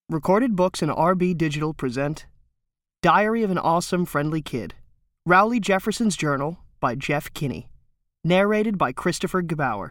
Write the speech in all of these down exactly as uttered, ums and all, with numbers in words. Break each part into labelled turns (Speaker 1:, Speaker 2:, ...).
Speaker 1: Recorded Books and R B Digital present Diary of an Awesome Friendly Kid, Rowley Jefferson's Journal by Jeff Kinney, narrated by Christopher Gebauer.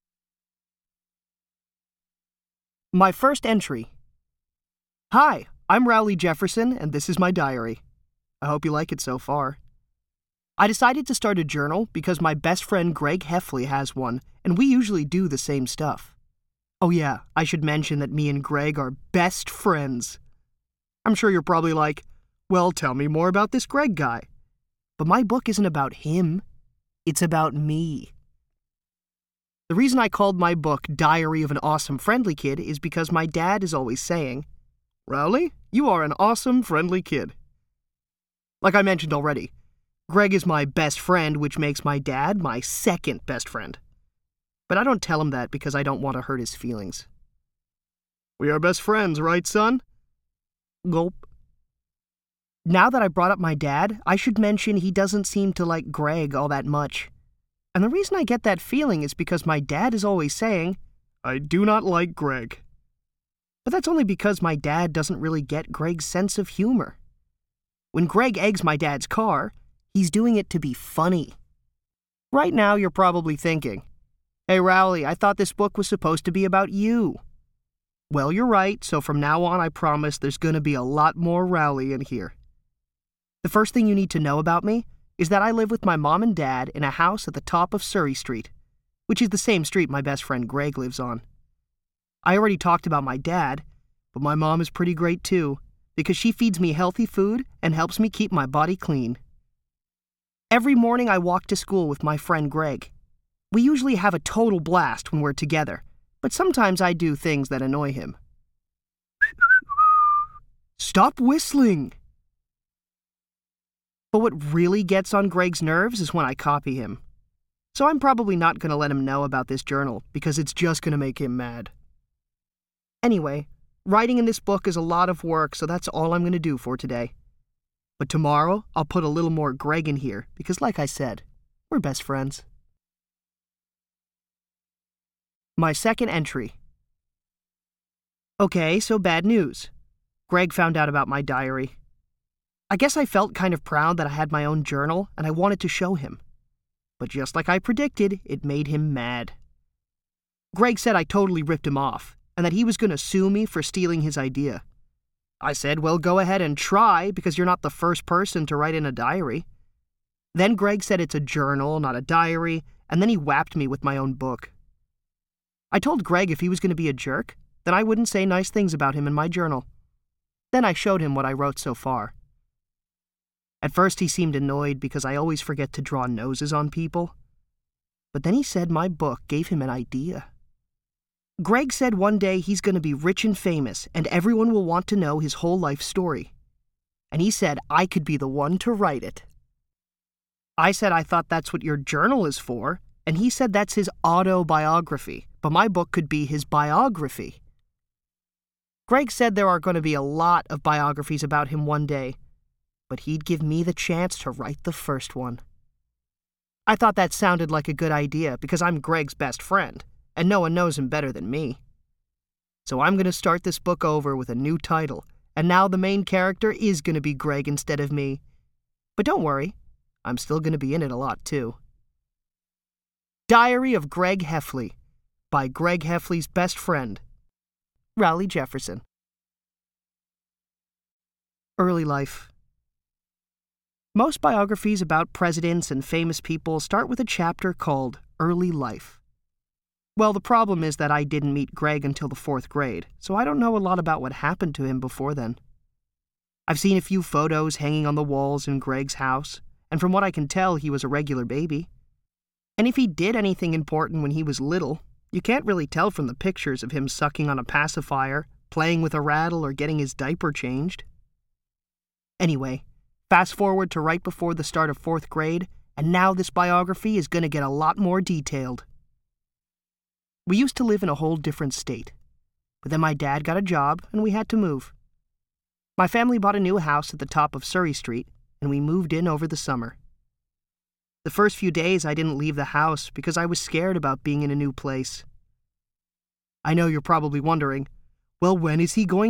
Speaker 1: My first entry. Hi, I'm Rowley Jefferson, and this is my diary. I hope you like it so far. I decided to start a journal because my best friend Greg Heffley has one, and we usually do the same stuff. Oh yeah, I should mention that me and Greg are best friends. I'm sure you're probably like, well, tell me more about this Greg guy. But my book isn't about him. It's about me. The reason I called my book Diary of an Awesome Friendly Kid is because my dad is always saying, Rowley, you are an awesome friendly kid. Like I mentioned already, Greg is my best friend, which makes my dad my second best friend. But I don't tell him that because I don't want to hurt his feelings. We are best friends, right, son? Gulp. Now that I brought up my dad, I should mention he doesn't seem to like Greg all that much. And the reason I get that feeling is because my dad is always saying, I do not like Greg. But that's only because my dad doesn't really get Greg's sense of humor. When Greg eggs my dad's car, he's doing it to be funny. Right now, you're probably thinking, Hey, Rowley, I thought this book was supposed to be about you. Well, you're right, so from now on, I promise there's going to be a lot more Rowley in here. The first thing you need to know about me is that I live with my mom and dad in a house at the top of Surrey Street, which is the same street my best friend Greg lives on. I already talked about my dad, but my mom is pretty great too, because she feeds me healthy food and helps me keep my body clean. Every morning I walk to school with my friend Greg. We usually have a total blast when we're together, but sometimes I do things that annoy him. Stop whistling! But what really gets on Greg's nerves is when I copy him. So I'm probably not going to let him know about this journal because it's just going to make him mad. Anyway, writing in this book is a lot of work, so that's all I'm going to do for today. But tomorrow, I'll put a little more Greg in here because, like I said, we're best friends. My second entry. Okay, so bad news. Greg found out about my diary. I guess I felt kind of proud that I had my own journal and I wanted to show him. But just like I predicted, it made him mad. Greg said I totally ripped him off and that he was going to sue me for stealing his idea. I said, well, go ahead and try because you're not the first person to write in a diary. Then Greg said it's a journal, not a diary, and then he whapped me with my own book. I told Greg if he was going to be a jerk, then I wouldn't say nice things about him in my journal. Then I showed him what I wrote so far. At first he seemed annoyed because I always forget to draw noses on people. But then he said my book gave him an idea. Greg said one day he's going to be rich and famous and everyone will want to know his whole life story. And he said I could be the one to write it. I said I thought that's what your journal is for, and he said that's his autobiography, but my book could be his biography. Greg said there are going to be a lot of biographies about him one day, but he'd give me the chance to write the first one. I thought that sounded like a good idea because I'm Greg's best friend, and no one knows him better than me. So I'm going to start this book over with a new title, and now the main character is going to be Greg instead of me. But don't worry, I'm still going to be in it a lot too. Diary of Greg Heffley by Greg Heffley's best friend, Rowley Jefferson. Early life. Most biographies about presidents and famous people start with a chapter called Early Life. Well, the problem is that I didn't meet Greg until the fourth grade, so I don't know a lot about what happened to him before then. I've seen a few photos hanging on the walls in Greg's house, and from what I can tell, he was a regular baby. And if he did anything important when he was little, you can't really tell from the pictures of him sucking on a pacifier, playing with a rattle, or getting his diaper changed. Anyway, fast forward to right before the start of fourth grade, and now this biography is going to get a lot more detailed. We used to live in a whole different state, but then my dad got a job and we had to move. My family bought a new house at the top of Surrey Street, and we moved in over the summer. The first few days I didn't leave the house because I was scared about being in a new place. I know you're probably wondering, well, when is he going